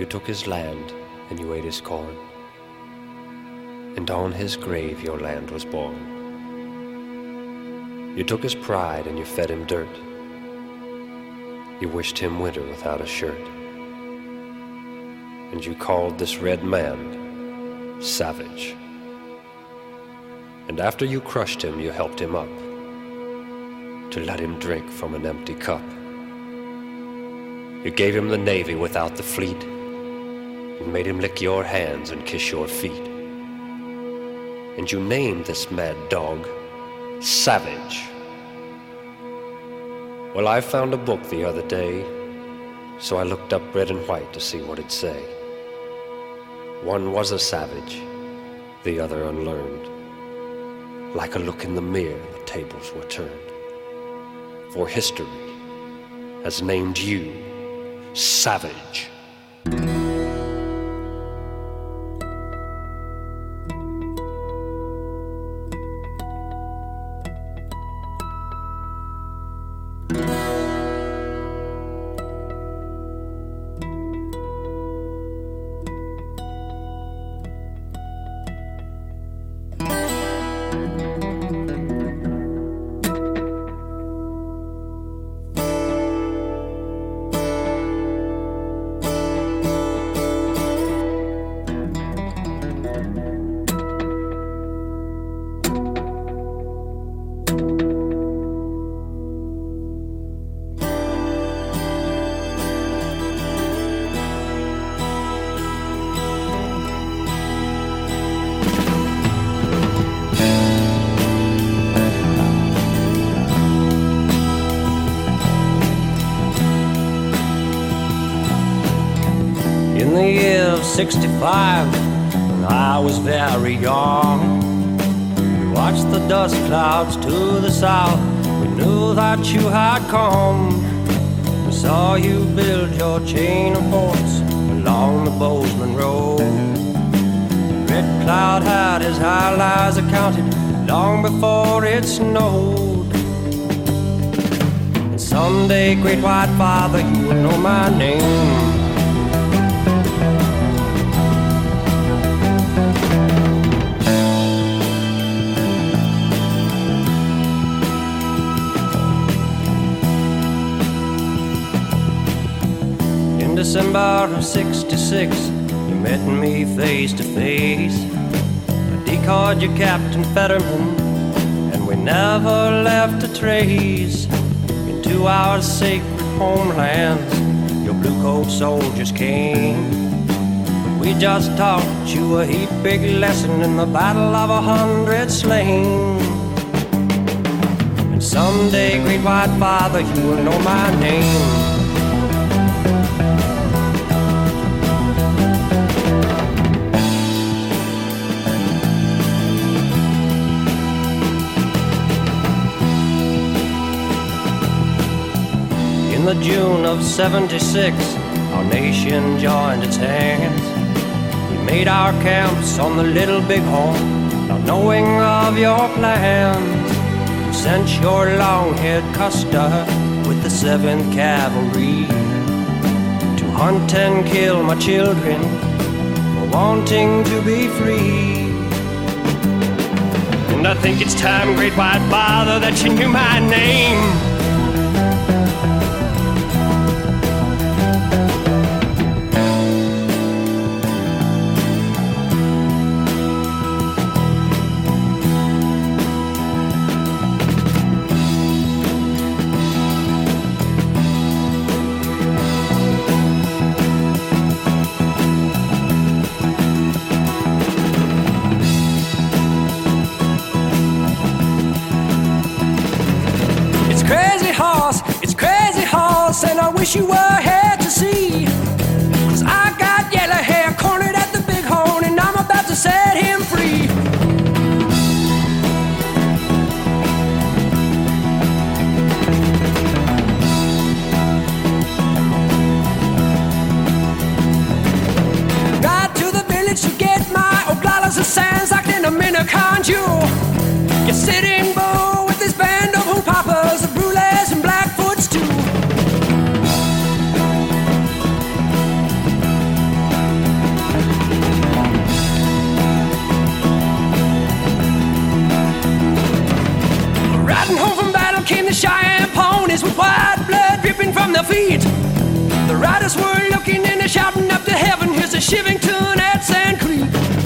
You took his land and you ate his corn, and on his grave your land was born. You took his pride and you fed him dirt. You wished him winter without a shirt. And you called this red man savage. And after you crushed him, you helped him up to let him drink from an empty cup. You gave him the navy without the fleet, and made him lick your hands and kiss your feet. And you named this mad dog Savage. Well, I found a book the other day, so I looked up red and white to see what it'd say. One was a savage, the other unlearned. Like a look in the mirror, the tables were turned. For history has named you Savage. In the year of 65, when I was very young, we watched the dust clouds to the south. We knew that you had come. We saw you build your chain of forts along the Bozeman Road. The red cloud had his allies accounted long before it snowed. And someday, great white father, you will know my name. December of 66, you met me face to face. I decoyed your Captain Fetterman, and we never left a trace. Into our sacred homelands, your blue coat soldiers came. But we just taught you a heap big lesson in the battle of 100 slain. And someday, great white father, you will know my name. In the June of 76, our nation joined its hands. We made our camps on the Little Bighorn, not knowing of your plans. You sent your long-haired Custer with the 7th Cavalry to hunt and kill my children for wanting to be free. And I think it's time, great white father, that you knew my name. And I wish you were here to see, 'cause I got yellow hair cornered at the Bighorn, and I'm about to set him free. Ride to the village to get my Oglalas and sands like in a Minneconjure. You're sitting bull with this band of hoop-hoppers, the Brules and Blackfoots too. on their feet. The riders were looking and they're shouting up to heaven. Here's a Shivington at Sand Creek.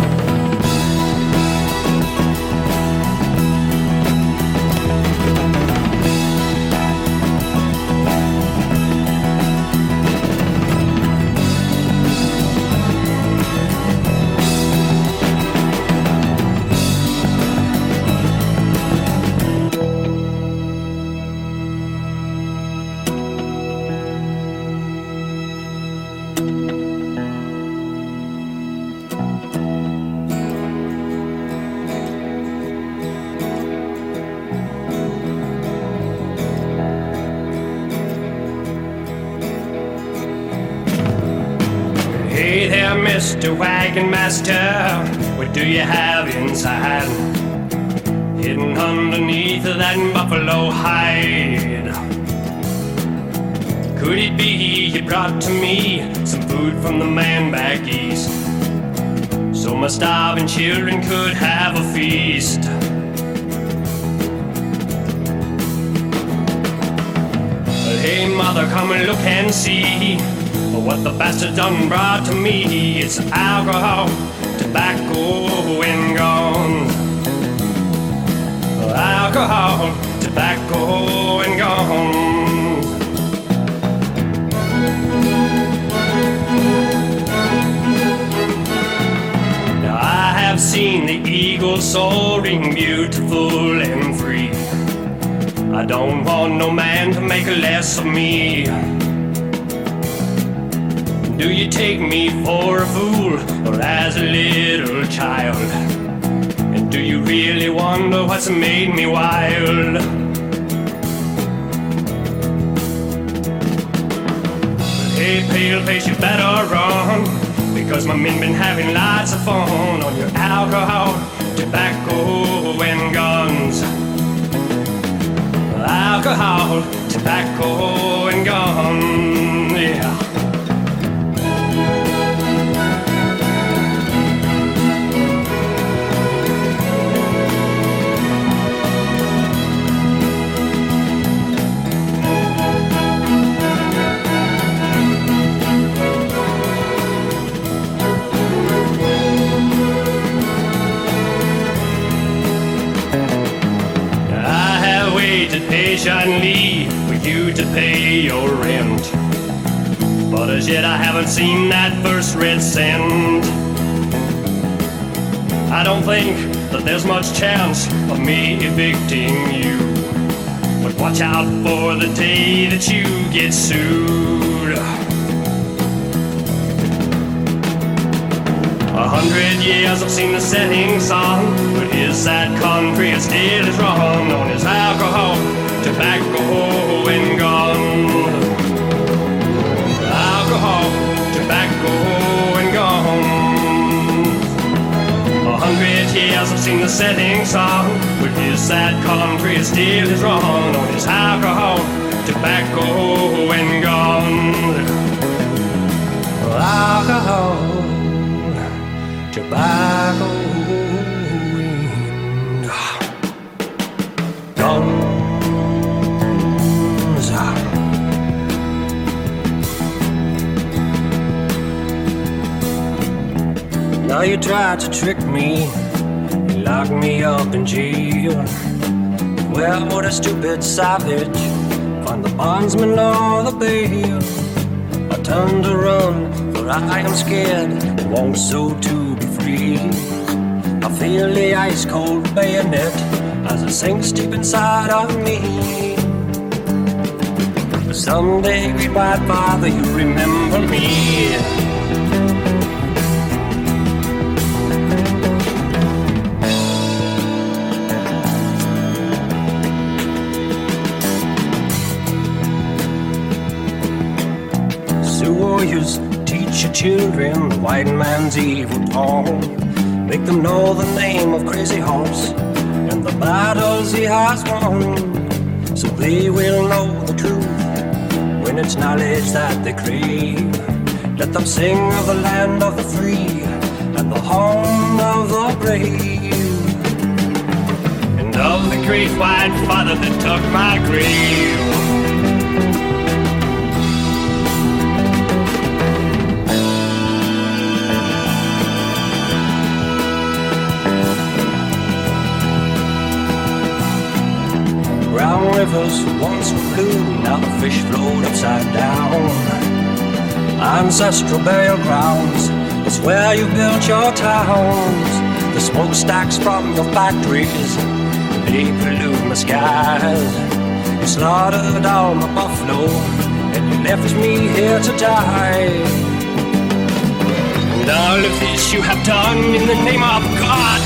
Hey there, Mr. Wagon Master, what do you have inside? Hidden underneath that buffalo hide. Could it be you brought to me some food from the man back east, so my starving children could have a feast? Hey mother, come and look and see what the bastard done brought to me. It's alcohol, tobacco, and gone. Alcohol, tobacco, and gone. Now I have seen the eagle soaring beautiful and free. I don't want no man to make less of me. Do you take me for a fool or as a little child? And do you really wonder what's made me wild? But hey, paleface, you better run, because my men been having lots of fun on your alcohol, tobacco, and guns. Alcohol, tobacco, and guns, yeah. Patiently for you to pay your rent, but as yet I haven't seen that first red cent. I don't think that there's much chance of me evicting you, but watch out for the day that you get sued. 100 years I've seen the setting sun, but is that country as still as run on his alcohol, tobacco, and gone. Alcohol, tobacco, and gone. 100 years I've seen the setting sun, but is that country as still as run on his alcohol, tobacco, and gone. Alcohol, tobacco, and gone. Now you tried to trick me, you locked me up in jail. Well, what a stupid savage, find the bondsman or the bail. I turn to run, for I am scared, and want so to be free. I feel the ice-cold bayonet as it sinks deep inside of me. But someday, great white father, you remember me. Warriors, teach your children the white man's evil tongue. Make them know the name of Crazy Horse and the battles he has won, so they will know the truth when it's knowledge that they crave. Let them sing of the land of the free and the home of the brave, and of the great white father that took my grave. waters once were blue, now the fish float upside down. Ancestral burial grounds is where you built your towns. The smokestacks from your factories, they pollute my skies. You slaughtered all my buffalo, and you left me here to die. And all of this you have done in the name of God.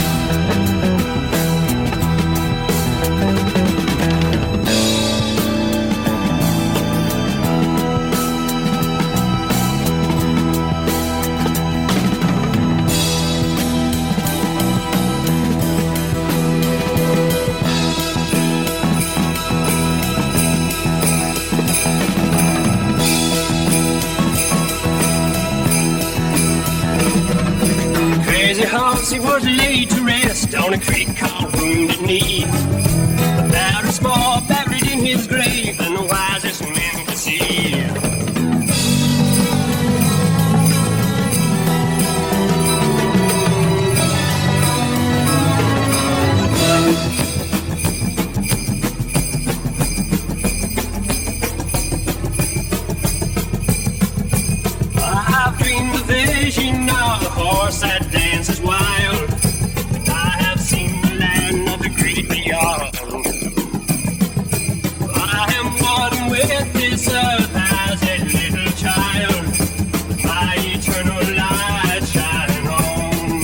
He was laid to rest on a creek called Wounded Knee. But there is more buried in his grave than the wisest men could see. I've dreamed the vision of a horse that dances wild. I have seen the land of the great beyond. I am one with this earth as a little child. My eternal light shining on.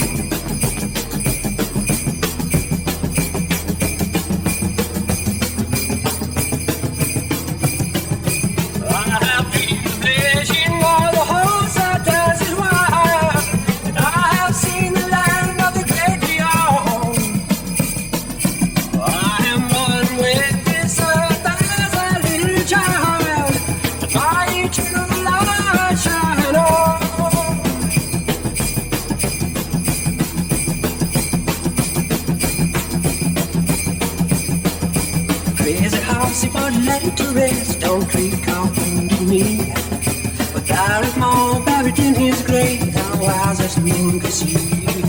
I have dreamed the vision of the horse that dances wild. And I have seen the land of the great beyond. I am one with this earth as a little child. And my eternal light shine on. Crazy house he was laid to rest on creek called Wounded Knee. But there is more buried in his grave than the wisest men could see.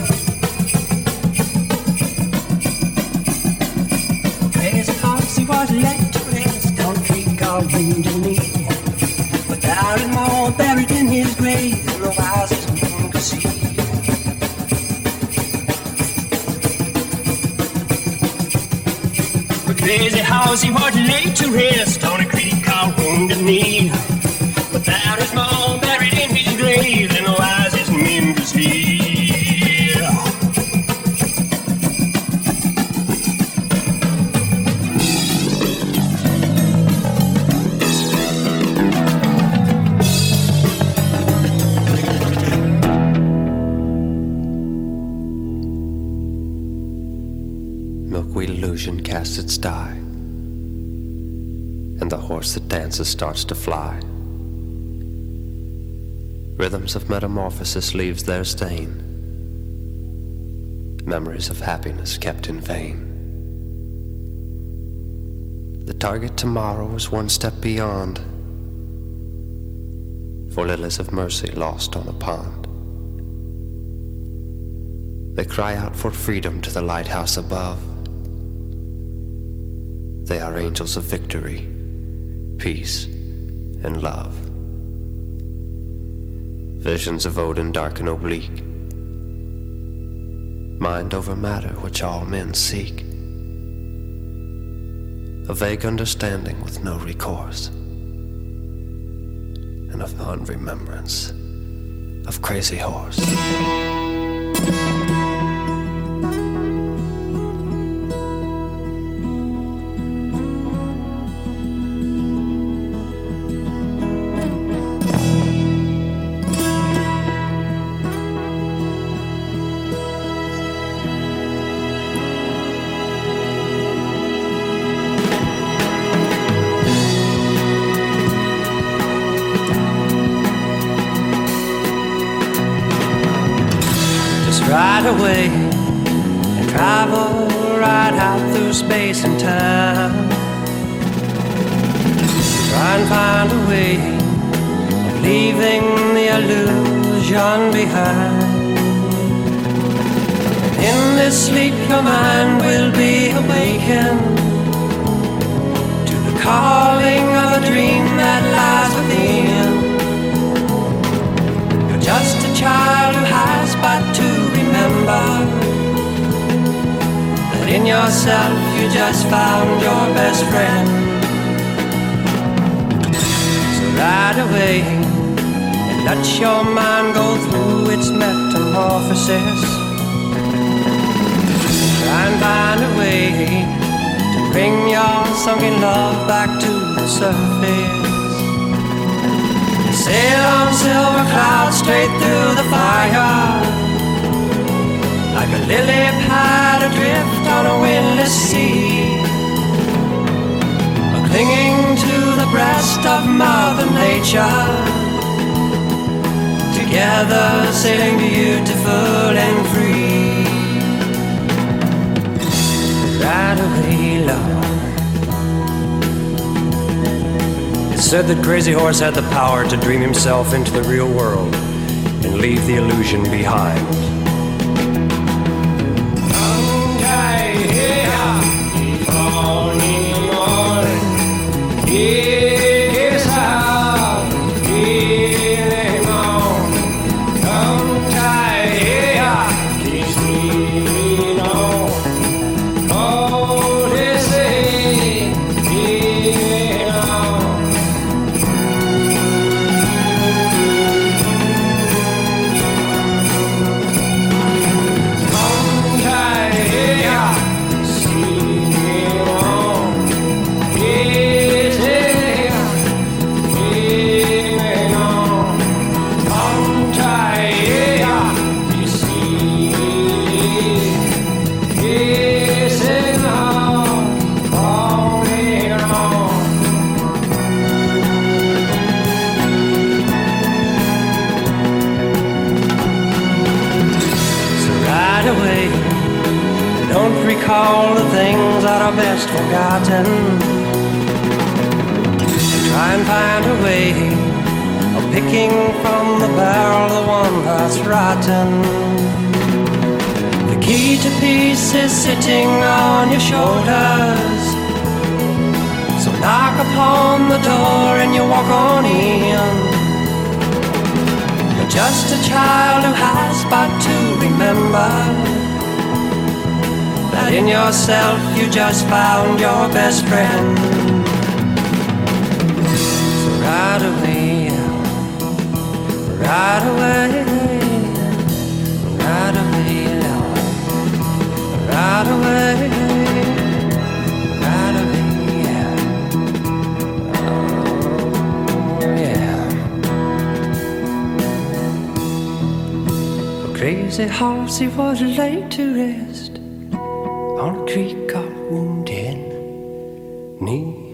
Crazy house he was laid to rest on creek called Wounded Knee. But there is more buried in his grave than the wisest men could see. Crazy house he was laid to rest on a creek called Wounded Knee. But there is more buried in his grave than the wisest men could see. Milkweed illusion casts its die, and the horse that dances starts to fly. Rhythms of metamorphosis leaves their stain, memories of happiness kept in vain. The target tomorrow is one step beyond, for lilies of mercy lost on a pond. They cry out for freedom to the lighthouse above. They are angels of victory, peace, and love. Visions of Odin dark and oblique, mind over matter which all men seek. A vague understanding with no recourse, and a fond remembrance of Crazy Horse. Ride away and travel right out through space and time. Try and find a way of leaving the illusion behind. In this sleep your mind will be awakened calling of a dream that lies within. You're just a child who has but to remember that in yourself you just found your best friend. So ride away and let your mind go through its metamorphosis. Try and find a way to bring your sunken love back to the surface. Sail on silver clouds straight through the fire, like a lily pad adrift on a windless sea, clinging to the breast of Mother Nature, together sailing beautiful and free. Ride away, love. It's said that Crazy Horse had the power to dream himself into the real world and leave the illusion behind. Recall the things that are best forgotten. Try and find a way of picking from the barrel the one that's rotten. The key to peace is sitting on your shoulders. So knock upon the door and you walk on in. You're just a child who has but to remember that in yourself you just found your best friend. So ride away, ride away, ride away, Lord. Ride away, ride away, yeah. Oh, yeah. The crazy horse, he was laid to rest on a creek of wounded knee.